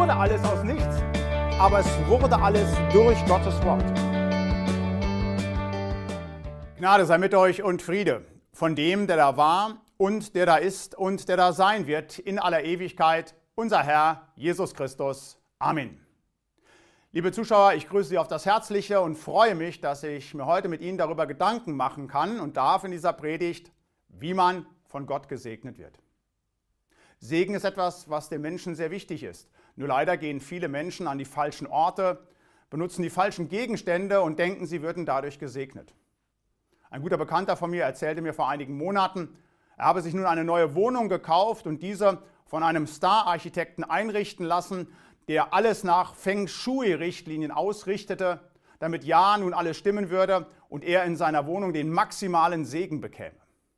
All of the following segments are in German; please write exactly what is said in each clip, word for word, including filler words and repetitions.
wurde alles aus nichts, aber es wurde alles durch Gottes Wort. Gnade sei mit euch und Friede von dem, der da war und der da ist und der da sein wird in aller Ewigkeit, unser Herr Jesus Christus. Amen. Liebe Zuschauer, ich grüße Sie auf das Herzliche und freue mich, dass ich mir heute mit Ihnen darüber Gedanken machen kann und darf in dieser Predigt, wie man von Gott gesegnet wird. Segen ist etwas, was den Menschen sehr wichtig ist. Nur leider gehen viele Menschen an die falschen Orte, benutzen die falschen Gegenstände und denken, sie würden dadurch gesegnet. Ein guter Bekannter von mir erzählte mir vor einigen Monaten, er habe sich nun eine neue Wohnung gekauft und diese von einem Star-Architekten einrichten lassen, der alles nach Feng Shui-Richtlinien ausrichtete, damit ja nun alles stimmen würde und er in seiner Wohnung den maximalen Segen bekäme.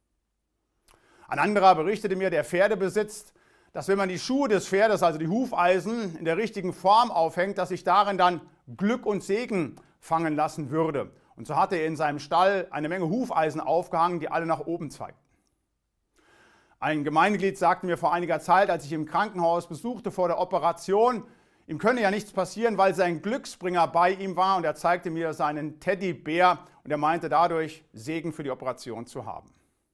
Ein anderer berichtete mir, der Pferde besitzt, dass wenn man die Schuhe des Pferdes, also die Hufeisen, in der richtigen Form aufhängt, dass sich darin dann Glück und Segen fangen lassen würde. Und so hatte er in seinem Stall eine Menge Hufeisen aufgehangen, die alle nach oben zeigten. Ein Gemeindeglied sagte mir vor einiger Zeit, als ich im Krankenhaus besuchte vor der Operation, ihm könne ja nichts passieren, weil sein Glücksbringer bei ihm war und er zeigte mir seinen Teddybär und er meinte dadurch, Segen für die Operation zu haben.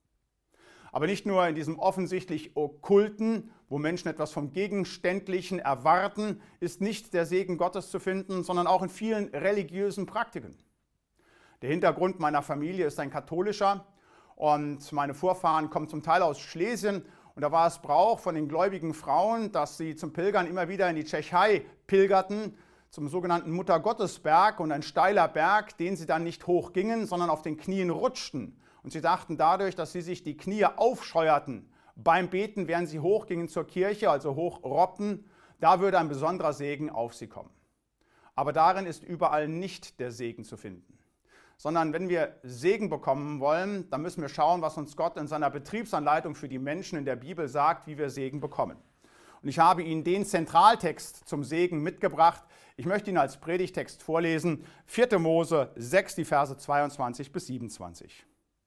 Aber nicht nur in diesem offensichtlich Okkulten, wo Menschen etwas vom Gegenständlichen erwarten, ist nicht der Segen Gottes zu finden, sondern auch in vielen religiösen Praktiken. Der Hintergrund meiner Familie ist ein katholischer und meine Vorfahren kommen zum Teil aus Schlesien und da war es Brauch von den gläubigen Frauen, dass sie zum Pilgern immer wieder in die Tschechei pilgerten, zum sogenannten Muttergottesberg und ein steiler Berg, den sie dann nicht hochgingen, sondern auf den Knien rutschten. Und sie dachten dadurch, dass sie sich die Knie aufscheuerten beim Beten, während sie hochgingen zur Kirche, also hochrobbten, da würde ein besonderer Segen auf sie kommen. Aber darin ist überall nicht der Segen zu finden. Sondern wenn wir Segen bekommen wollen, dann müssen wir schauen, was uns Gott in seiner Betriebsanleitung für die Menschen in der Bibel sagt, wie wir Segen bekommen. Und ich habe Ihnen den Zentraltext zum Segen mitgebracht. Ich möchte ihn als Predigtext vorlesen. vierte Mose sechs, die Verse zweiundzwanzig bis siebenundzwanzig.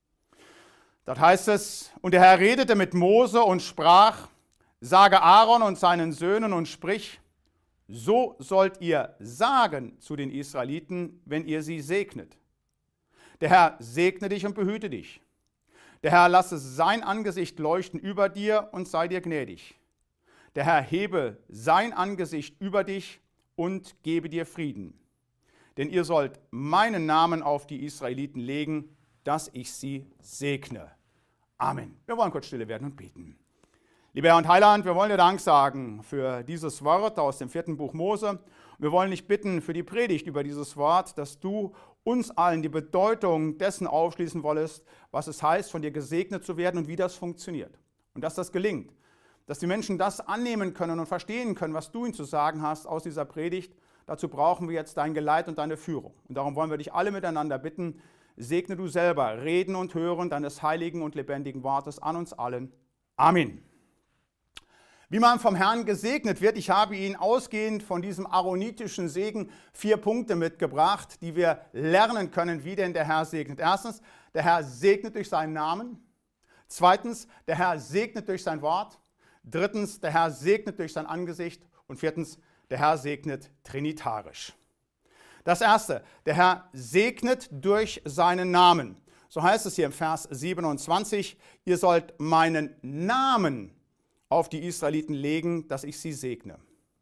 Dort heißt es, und der Herr redete mit Mose und sprach, sage Aaron und seinen Söhnen und sprich, so sollt ihr sagen zu den Israeliten, wenn ihr sie segnet. Der Herr segne dich und behüte dich. Der Herr lasse sein Angesicht leuchten über dir und sei dir gnädig. Der Herr hebe sein Angesicht über dich und gebe dir Frieden. Denn ihr sollt meinen Namen auf die Israeliten legen, dass ich sie segne. Amen. Wir wollen kurz stille werden und beten. Lieber Herr und Heiland, wir wollen dir Dank sagen für dieses Wort aus dem vierten Buch Mose. Wir wollen dich bitten für die Predigt über dieses Wort, dass du uns allen die Bedeutung dessen aufschließen wolltest, was es heißt, von dir gesegnet zu werden und wie das funktioniert. Und dass das gelingt, dass die Menschen das annehmen können und verstehen können, was du ihnen zu sagen hast aus dieser Predigt. Dazu brauchen wir jetzt dein Geleit und deine Führung. Und darum wollen wir dich alle miteinander bitten, segne du selber Reden und Hören deines heiligen und lebendigen Wortes an uns allen. Amen. Wie man vom Herrn gesegnet wird, ich habe Ihnen ausgehend von diesem aaronitischen Segen vier Punkte mitgebracht, die wir lernen können, wie denn der Herr segnet. Erstens, der Herr segnet durch seinen Namen. Zweitens, der Herr segnet durch sein Wort. Drittens, der Herr segnet durch sein Angesicht. Und viertens, der Herr segnet trinitarisch. Das erste, der Herr segnet durch seinen Namen. So heißt es hier im Vers siebenundzwanzig, ihr sollt meinen Namen auf die Israeliten legen, dass ich sie segne.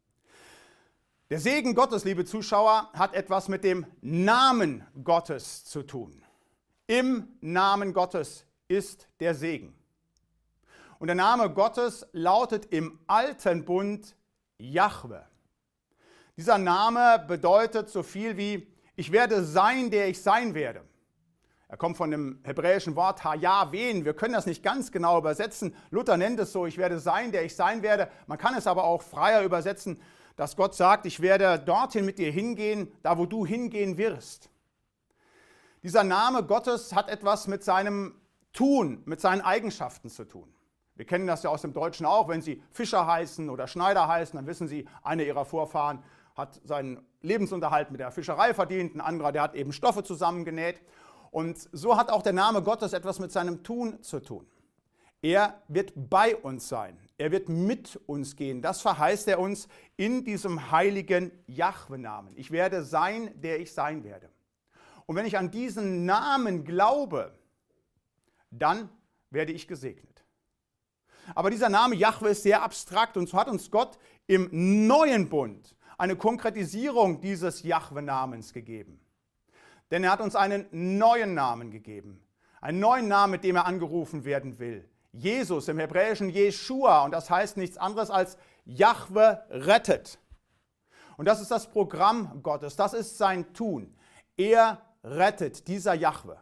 Der Segen Gottes, liebe Zuschauer, hat etwas mit dem Namen Gottes zu tun. Im Namen Gottes ist der Segen. Und der Name Gottes lautet im Alten Bund Jahwe. Dieser Name bedeutet so viel wie, ich werde sein, der ich sein werde. Er kommt von dem hebräischen Wort Hayahwen. Wir können das nicht ganz genau übersetzen. Luther nennt es so, ich werde sein, der ich sein werde. Man kann es aber auch freier übersetzen, dass Gott sagt, ich werde dorthin mit dir hingehen, da wo du hingehen wirst. Dieser Name Gottes hat etwas mit seinem Tun, mit seinen Eigenschaften zu tun. Wir kennen das ja aus dem Deutschen auch, wenn Sie Fischer heißen oder Schneider heißen, dann wissen Sie, einer Ihrer Vorfahren hat seinen Lebensunterhalt mit der Fischerei verdient, ein anderer, der hat eben Stoffe zusammengenäht. Und so hat auch der Name Gottes etwas mit seinem Tun zu tun. Er wird bei uns sein. er wird mit uns gehen. Das verheißt er uns in diesem heiligen Jahwe-Namen. Ich werde sein, der ich sein werde. Und wenn ich an diesen Namen glaube, dann werde ich gesegnet. Aber dieser Name Jahwe ist sehr abstrakt und so hat uns Gott im neuen Bund eine Konkretisierung dieses Jahwe-Namens gegeben. Denn er hat uns einen neuen Namen gegeben. Einen neuen Namen, mit dem er angerufen werden will. Jesus, im Hebräischen Jeschua, und das heißt nichts anderes als Jahwe rettet. Und das ist das Programm Gottes, das ist sein Tun. Er rettet, dieser Jahwe.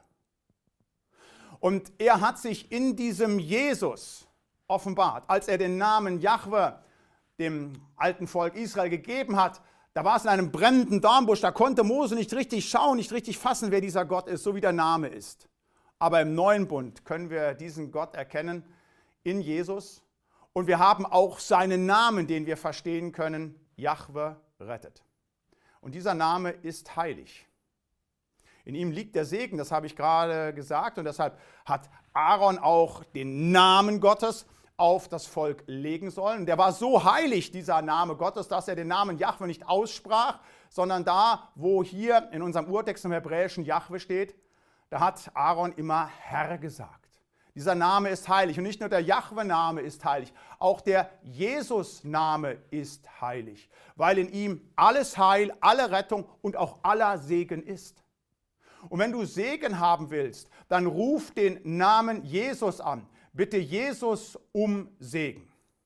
Und er hat sich in diesem Jesus offenbart. Als er den Namen Jahwe dem alten Volk Israel gegeben hat, da war es in einem brennenden Dornbusch, da konnte Mose nicht richtig schauen, nicht richtig fassen, wer dieser Gott ist, so wie der Name ist. Aber im neuen Bund können wir diesen Gott erkennen in Jesus. Und wir haben auch seinen Namen, den wir verstehen können, Jahwe rettet. Und dieser Name ist heilig. In ihm liegt der Segen, das habe ich gerade gesagt. Und deshalb hat Aaron auch den Namen Gottes auf das Volk legen sollen. Der war so heilig, dieser Name Gottes, dass er den Namen Jahwe nicht aussprach, sondern da, wo hier in unserem Urtext im Hebräischen Jahwe steht, da hat Aaron immer Herr gesagt. Dieser Name ist heilig und nicht nur der Jahwe-Name ist heilig, auch der Jesus-Name ist heilig, weil in ihm alles Heil, alle Rettung und auch aller Segen ist. Und wenn du Segen haben willst, dann ruf den Namen Jesus an. Bitte Jesus um Segen.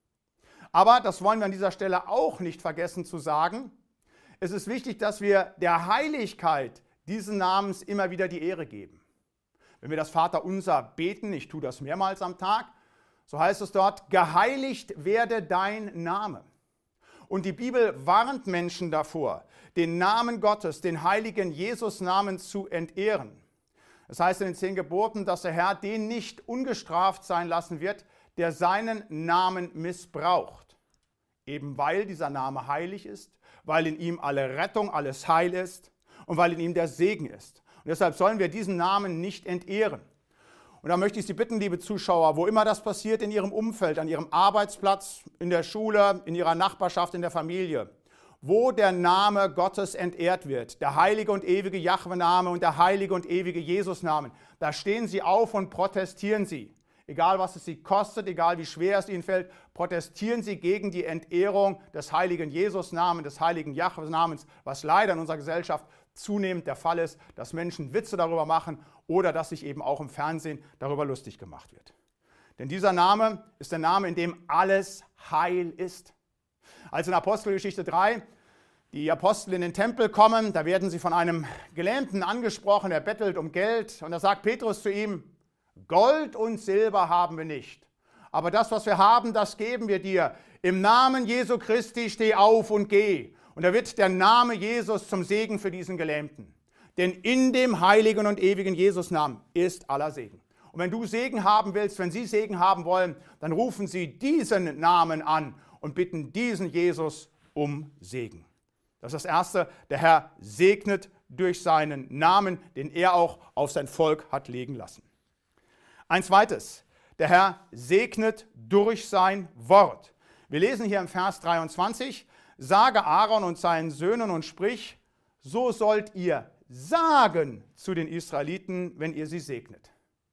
Aber, das wollen wir an dieser Stelle auch nicht vergessen zu sagen, es ist wichtig, dass wir der Heiligkeit dieses Namens immer wieder die Ehre geben. Wenn wir das Vaterunser beten, ich tue das mehrmals am Tag, so heißt es dort, geheiligt werde dein Name. Und die Bibel warnt Menschen davor, den Namen Gottes, den heiligen Jesus-Namen zu entehren. Das heißt in den zehn Geboten, dass der Herr den nicht ungestraft sein lassen wird, der seinen Namen missbraucht. Eben weil dieser Name heilig ist, weil in ihm alle Rettung, alles Heil ist und weil in ihm der Segen ist. Und deshalb sollen wir diesen Namen nicht entehren. Und da möchte ich Sie bitten, liebe Zuschauer, wo immer das passiert in Ihrem Umfeld, an Ihrem Arbeitsplatz, in der Schule, in Ihrer Nachbarschaft, in der Familie, wo der Name Gottes entehrt wird, der heilige und ewige Jahwe-Name und der heilige und ewige Jesus-Namen, da stehen Sie auf und protestieren Sie. Egal, was es Sie kostet, egal, wie schwer es Ihnen fällt, protestieren Sie gegen die Entehrung des heiligen Jesus-Namens, des heiligen Jahwe-Namens, was leider in unserer Gesellschaft zunehmend der Fall ist, dass Menschen Witze darüber machen oder dass sich eben auch im Fernsehen darüber lustig gemacht wird. Denn dieser Name ist der Name, in dem alles Heil ist. Als in Apostelgeschichte drei die Apostel in den Tempel kommen, da werden sie von einem Gelähmten angesprochen, er bettelt um Geld und da sagt Petrus zu ihm, Gold und Silber haben wir nicht, aber das, was wir haben, das geben wir dir. Im Namen Jesu Christi steh auf und geh. Und da wird der Name Jesus zum Segen für diesen Gelähmten. Denn in dem heiligen und ewigen Jesus-Namen ist aller Segen. Und wenn du Segen haben willst, wenn Sie Segen haben wollen, dann rufen Sie diesen Namen an und bitten diesen Jesus um Segen. Das ist das Erste, der Herr segnet durch seinen Namen, den er auch auf sein Volk hat legen lassen. Ein zweites, der Herr segnet durch sein Wort. Wir lesen hier im Vers dreiundzwanzig, sage Aaron und seinen Söhnen und sprich, so sollt ihr sagen zu den Israeliten, wenn ihr sie segnet.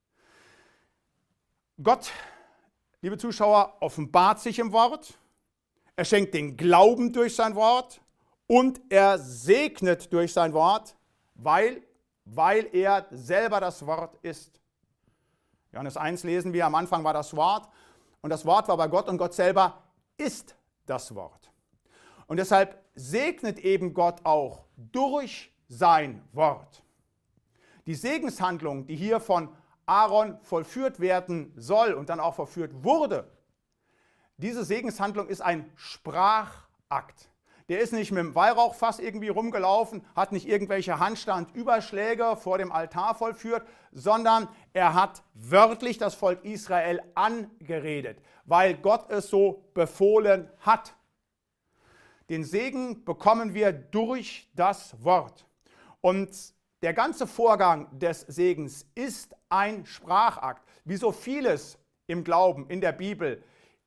Gott, liebe Zuschauer, offenbart sich im Wort, er schenkt den Glauben durch sein Wort und er segnet durch sein Wort, weil, weil er selber das Wort ist. Johannes eins lesen wir, am Anfang war das Wort und das Wort war bei Gott und Gott selber ist das Wort. Und deshalb segnet eben Gott auch durch sein Wort. Die Segenshandlung, die hier von Aaron vollführt werden soll und dann auch vollführt wurde, diese Segenshandlung ist ein Sprachakt. Der ist nicht mit dem Weihrauchfass irgendwie rumgelaufen, hat nicht irgendwelche Handstandüberschläge vor dem Altar vollführt, sondern er hat wörtlich das Volk Israel angeredet, weil Gott es so befohlen hat. Den Segen bekommen wir durch das Wort. Und der ganze Vorgang des Segens ist ein Sprachakt. Wie so vieles im Glauben, in der Bibel,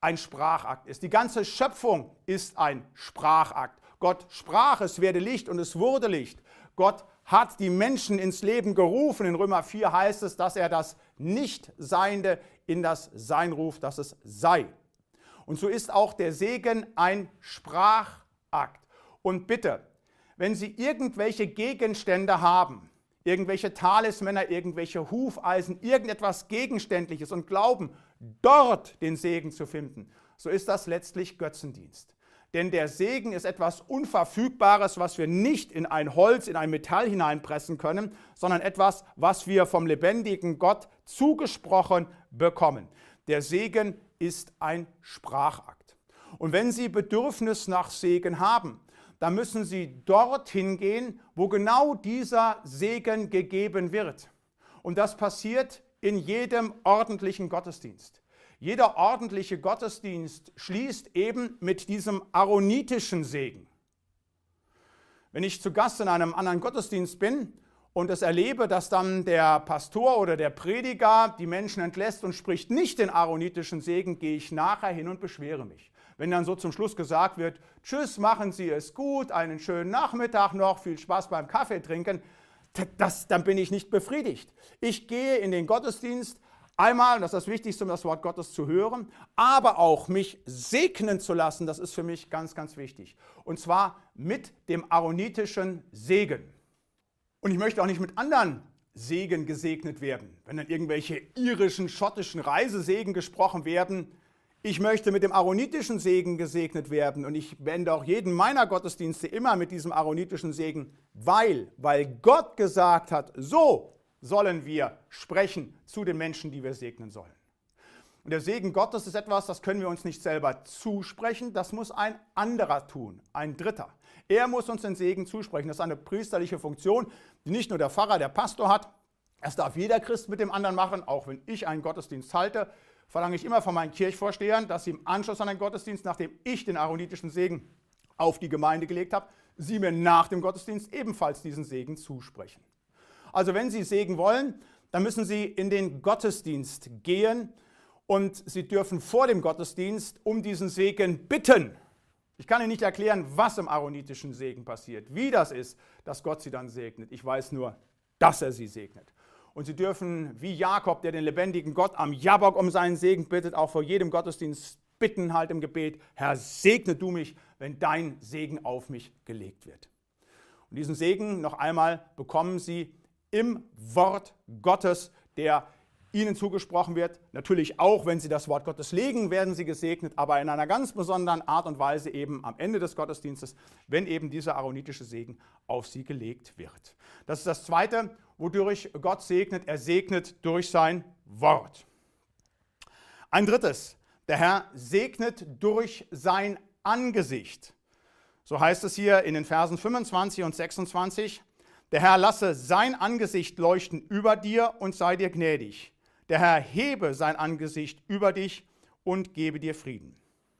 ein Sprachakt ist. Die ganze Schöpfung ist ein Sprachakt. Gott sprach, es werde Licht und es wurde Licht. Gott hat die Menschen ins Leben gerufen. In Römer vier heißt es, dass er das Nichtseiende in das Sein ruft, dass es sei. Und so ist auch der Segen ein Sprachakt. Und bitte, wenn Sie irgendwelche Gegenstände haben, irgendwelche Talismänner, irgendwelche Hufeisen, irgendetwas Gegenständliches und glauben, dort den Segen zu finden, so ist das letztlich Götzendienst. Denn der Segen ist etwas Unverfügbares, was wir nicht in ein Holz, in ein Metall hineinpressen können, sondern etwas, was wir vom lebendigen Gott zugesprochen bekommen. Der Segen ist ein Sprachakt. Und wenn Sie Bedürfnis nach Segen haben, dann müssen Sie dorthin gehen, wo genau dieser Segen gegeben wird. Und das passiert in jedem ordentlichen Gottesdienst. Jeder ordentliche Gottesdienst schließt eben mit diesem aaronitischen Segen. Wenn ich zu Gast in einem anderen Gottesdienst bin und es erlebe, dass dann der Pastor oder der Prediger die Menschen entlässt und spricht nicht den aaronitischen Segen, gehe ich nachher hin und beschwere mich. Wenn dann so zum Schluss gesagt wird, tschüss, machen Sie es gut, einen schönen Nachmittag noch, viel Spaß beim Kaffee trinken, das, dann bin ich nicht befriedigt. Ich gehe in den Gottesdienst, einmal, das ist das Wichtigste, um das Wort Gottes zu hören, aber auch mich segnen zu lassen, das ist für mich ganz, ganz wichtig. Und zwar mit dem aaronitischen Segen. Und ich möchte auch nicht mit anderen Segen gesegnet werden, wenn dann irgendwelche irischen, schottischen Reisesegen gesprochen werden. Ich möchte mit dem aaronitischen Segen gesegnet werden und ich wende auch jeden meiner Gottesdienste immer mit diesem aaronitischen Segen, weil, weil Gott gesagt hat, so sollen wir sprechen zu den Menschen, die wir segnen sollen. Und der Segen Gottes ist etwas, das können wir uns nicht selber zusprechen, das muss ein anderer tun, ein Dritter. Er muss uns den Segen zusprechen. Das ist eine priesterliche Funktion, die nicht nur der Pfarrer, der Pastor hat. Das darf jeder Christ mit dem anderen machen, auch wenn ich einen Gottesdienst halte, verlange ich immer von meinen Kirchvorstehern, dass sie im Anschluss an den Gottesdienst, nachdem ich den aaronitischen Segen auf die Gemeinde gelegt habe, sie mir nach dem Gottesdienst ebenfalls diesen Segen zusprechen. Also wenn Sie Segen wollen, dann müssen Sie in den Gottesdienst gehen und Sie dürfen vor dem Gottesdienst um diesen Segen bitten. Ich kann Ihnen nicht erklären, was im aaronitischen Segen passiert, wie das ist, dass Gott Sie dann segnet. Ich weiß nur, dass er Sie segnet. Und Sie dürfen, wie Jakob, der den lebendigen Gott am Jabok um seinen Segen bittet, auch vor jedem Gottesdienst bitten halt im Gebet, Herr, segne du mich, wenn dein Segen auf mich gelegt wird. Und diesen Segen noch einmal bekommen Sie im Wort Gottes, der Ihnen zugesprochen wird. Natürlich auch, wenn Sie das Wort Gottes legen, werden Sie gesegnet, aber in einer ganz besonderen Art und Weise eben am Ende des Gottesdienstes, wenn eben dieser aaronitische Segen auf Sie gelegt wird. Das ist das Zweite, wodurch Gott segnet. Er segnet durch sein Wort. Ein drittes, der Herr segnet durch sein Angesicht. So heißt es hier in den Versen fünfundzwanzig und sechsundzwanzig. Der Herr lasse sein Angesicht leuchten über dir und sei dir gnädig. Der Herr hebe sein Angesicht über dich und gebe dir Frieden.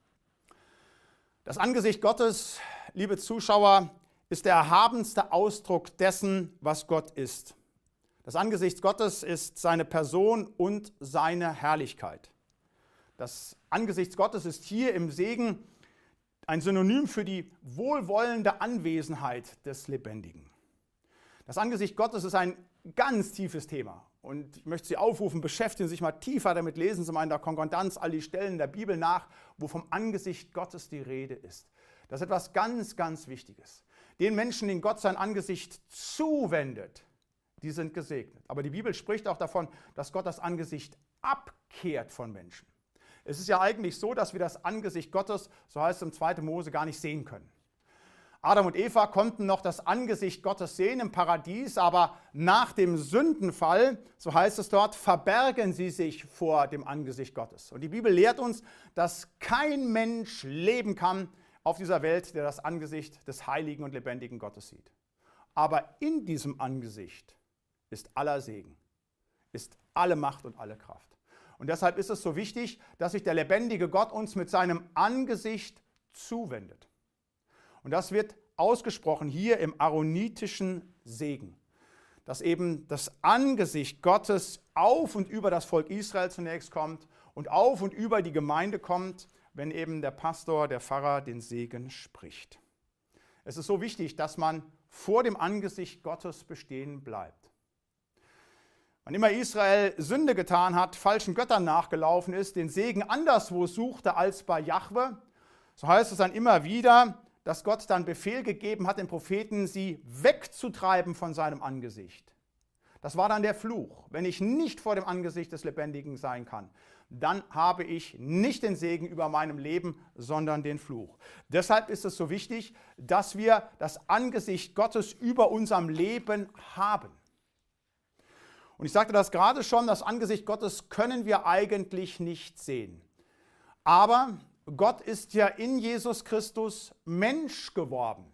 Das Angesicht Gottes, liebe Zuschauer, ist der erhabenste Ausdruck dessen, was Gott ist. Das Angesicht Gottes ist seine Person und seine Herrlichkeit. Das Angesicht Gottes ist hier im Segen ein Synonym für die wohlwollende Anwesenheit des Lebendigen. Das Angesicht Gottes ist ein ganz tiefes Thema und ich möchte Sie aufrufen, beschäftigen Sie sich mal tiefer damit, lesen Sie mal in der Konkordanz all die Stellen der Bibel nach, wo vom Angesicht Gottes die Rede ist. Das ist etwas ganz, ganz Wichtiges. Den Menschen, denen Gott sein Angesicht zuwendet, die sind gesegnet. Aber die Bibel spricht auch davon, dass Gott das Angesicht abkehrt von Menschen. Es ist ja eigentlich so, dass wir das Angesicht Gottes, so heißt es im zweiten Mose, gar nicht sehen können. Adam und Eva konnten noch das Angesicht Gottes sehen im Paradies, aber nach dem Sündenfall, so heißt es dort, verbergen sie sich vor dem Angesicht Gottes. Und die Bibel lehrt uns, dass kein Mensch leben kann auf dieser Welt, der das Angesicht des heiligen und lebendigen Gottes sieht. Aber in diesem Angesicht ist aller Segen, ist alle Macht und alle Kraft. Und deshalb ist es so wichtig, dass sich der lebendige Gott uns mit seinem Angesicht zuwendet. Und das wird ausgesprochen hier im aaronitischen Segen. dass eben das Angesicht Gottes auf und über das Volk Israel zunächst kommt und auf und über die Gemeinde kommt, wenn eben der Pastor, der Pfarrer den Segen spricht. Es ist so wichtig, dass man vor dem Angesicht Gottes bestehen bleibt. Wann immer Israel Sünde getan hat, falschen Göttern nachgelaufen ist, den Segen anderswo suchte als bei Jahwe, so heißt es dann immer wieder, dass Gott dann Befehl gegeben hat, den Propheten, sie wegzutreiben von seinem Angesicht. Das war dann der Fluch. Wenn ich nicht vor dem Angesicht des Lebendigen sein kann, dann habe ich nicht den Segen über meinem Leben, sondern den Fluch. Deshalb ist es so wichtig, dass wir das Angesicht Gottes über unserem Leben haben. Und ich sagte das gerade schon, das Angesicht Gottes können wir eigentlich nicht sehen. Aber Gott ist ja in Jesus Christus Mensch geworden.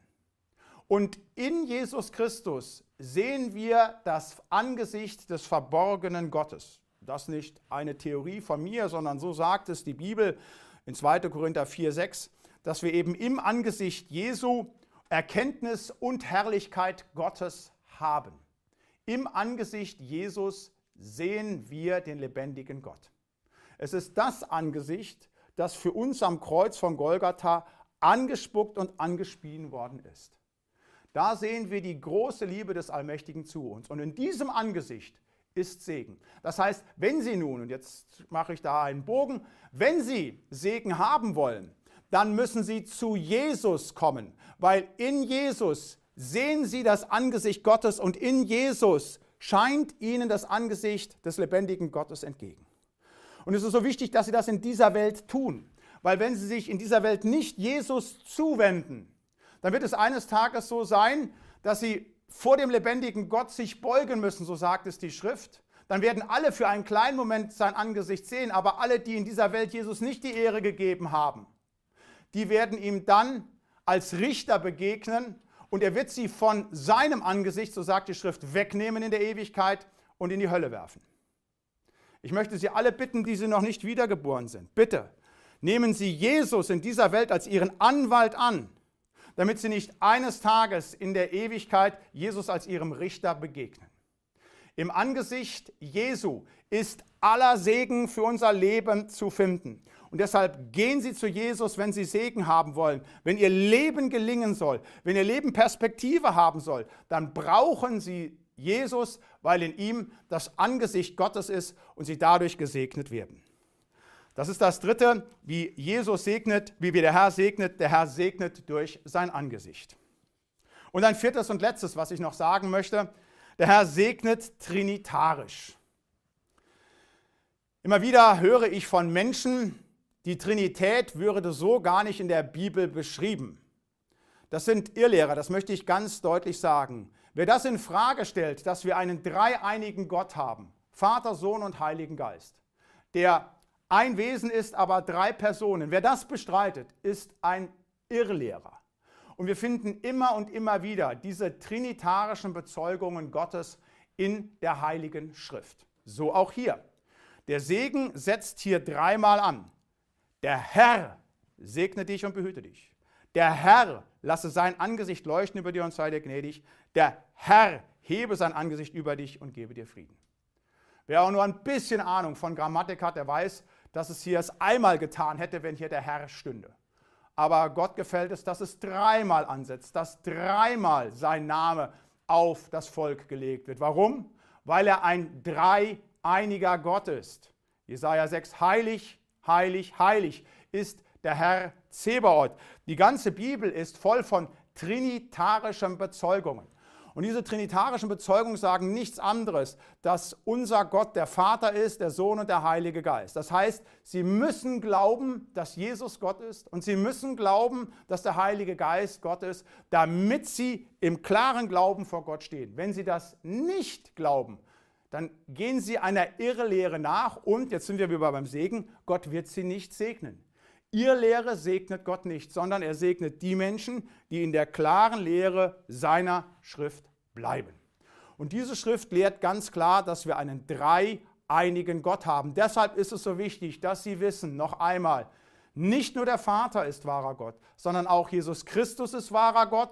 Und in Jesus Christus sehen wir das Angesicht des verborgenen Gottes. Das ist nicht eine Theorie von mir, sondern so sagt es die Bibel in zweiter Korinther vier, sechs, dass wir eben im Angesicht Jesu Erkenntnis und Herrlichkeit Gottes haben. Im Angesicht Jesus sehen wir den lebendigen Gott. Es ist das Angesicht, das für uns am Kreuz von Golgatha angespuckt und angespien worden ist. Da sehen wir die große Liebe des Allmächtigen zu uns. Und in diesem Angesicht ist Segen. Das heißt, wenn Sie nun, und jetzt mache ich da einen Bogen, wenn Sie Segen haben wollen, dann müssen Sie zu Jesus kommen, weil in Jesus sehen Sie das Angesicht Gottes und in Jesus scheint Ihnen das Angesicht des lebendigen Gottes entgegen. Und es ist so wichtig, dass Sie das in dieser Welt tun, weil wenn Sie sich in dieser Welt nicht Jesus zuwenden, dann wird es eines Tages so sein, dass Sie vor dem lebendigen Gott sich beugen müssen, so sagt es die Schrift. Dann werden alle für einen kleinen Moment sein Angesicht sehen, aber alle, die in dieser Welt Jesus nicht die Ehre gegeben haben, die werden ihm dann als Richter begegnen und er wird sie von seinem Angesicht, so sagt die Schrift, wegnehmen in der Ewigkeit und in die Hölle werfen. Ich möchte Sie alle bitten, die Sie noch nicht wiedergeboren sind, bitte nehmen Sie Jesus in dieser Welt als Ihren Anwalt an, damit Sie nicht eines Tages in der Ewigkeit Jesus als Ihrem Richter begegnen. Im Angesicht Jesu ist aller Segen für unser Leben zu finden. Und deshalb gehen Sie zu Jesus, wenn Sie Segen haben wollen. Wenn Ihr Leben gelingen soll, wenn Ihr Leben Perspektive haben soll, dann brauchen Sie Jesus, weil in ihm das Angesicht Gottes ist und Sie dadurch gesegnet werden. Das ist das Dritte, wie Jesus segnet, wie wir der Herr segnet. Der Herr segnet durch sein Angesicht. Und ein viertes und letztes, was ich noch sagen möchte, der Herr segnet trinitarisch. Immer wieder höre ich von Menschen, die Trinität würde so gar nicht in der Bibel beschrieben. Das sind Irrlehrer, das möchte ich ganz deutlich sagen. Wer das in Frage stellt, dass wir einen dreieinigen Gott haben, Vater, Sohn und Heiligen Geist, der ein Wesen ist, aber drei Personen. Wer das bestreitet, ist ein Irrlehrer. Und wir finden immer und immer wieder diese trinitarischen Bezeugungen Gottes in der Heiligen Schrift. So auch hier. Der Segen setzt hier dreimal an. Der Herr segne dich und behüte dich. Der Herr lasse sein Angesicht leuchten über dir und sei dir gnädig. Der Herr hebe sein Angesicht über dich und gebe dir Frieden. Wer auch nur ein bisschen Ahnung von Grammatik hat, der weiß, dass es hier es einmal getan hätte, wenn hier der Herr stünde. Aber Gott gefällt es, dass es dreimal ansetzt, dass dreimal sein Name auf das Volk gelegt wird. Warum? Weil er ein dreieiniger Gott ist. Jesaja sechs, heilig, heilig, heilig ist der Herr Zebaoth. Die ganze Bibel ist voll von trinitarischen Bezeugungen. Und diese trinitarischen Bezeugungen sagen nichts anderes, dass unser Gott der Vater ist, der Sohn und der Heilige Geist. Das heißt, sie müssen glauben, dass Jesus Gott ist und sie müssen glauben, dass der Heilige Geist Gott ist, damit sie im klaren Glauben vor Gott stehen. Wenn sie das nicht glauben, dann gehen sie einer Irrlehre nach und, jetzt sind wir wieder beim Segen, Gott wird sie nicht segnen. Irrlehre segnet Gott nicht, sondern er segnet die Menschen, die in der klaren Lehre seiner Schrift bleiben. Und diese Schrift lehrt ganz klar, dass wir einen dreieinigen Gott haben. Deshalb ist es so wichtig, dass Sie wissen, noch einmal, nicht nur der Vater ist wahrer Gott, sondern auch Jesus Christus ist wahrer Gott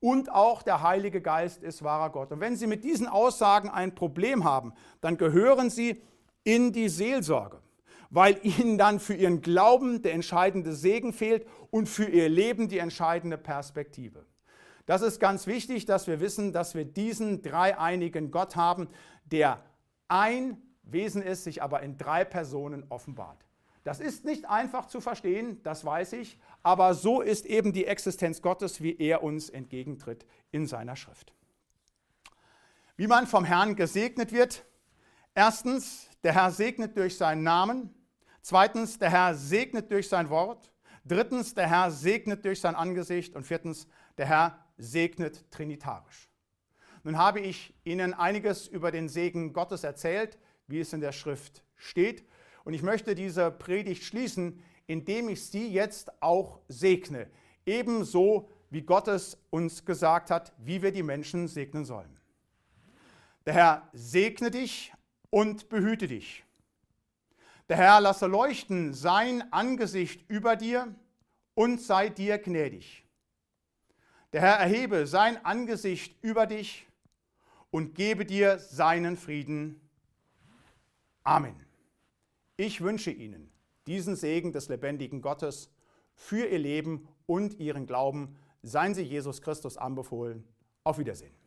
und auch der Heilige Geist ist wahrer Gott. Und wenn Sie mit diesen Aussagen ein Problem haben, dann gehören Sie in die Seelsorge, weil Ihnen dann für Ihren Glauben der entscheidende Segen fehlt und für Ihr Leben die entscheidende Perspektive. Das ist ganz wichtig, dass wir wissen, dass wir diesen dreieinigen Gott haben, der ein Wesen ist, sich aber in drei Personen offenbart. Das ist nicht einfach zu verstehen, das weiß ich, aber so ist eben die Existenz Gottes, wie er uns entgegentritt in seiner Schrift. Wie man vom Herrn gesegnet wird: Erstens, der Herr segnet durch seinen Namen. Zweitens, der Herr segnet durch sein Wort. Drittens, der Herr segnet durch sein Angesicht. Und viertens, der Herr segnet trinitarisch. Nun habe ich Ihnen einiges über den Segen Gottes erzählt, wie es in der Schrift steht. Und ich möchte diese Predigt schließen, indem ich Sie jetzt auch segne. Ebenso wie Gott es uns gesagt hat, wie wir die Menschen segnen sollen. Der Herr segne dich und behüte dich. Der Herr lasse leuchten sein Angesicht über dir und sei dir gnädig. Der Herr erhebe sein Angesicht über dich und gebe dir seinen Frieden. Amen. Ich wünsche Ihnen diesen Segen des lebendigen Gottes für Ihr Leben und Ihren Glauben. Seien Sie Jesus Christus anbefohlen. Auf Wiedersehen.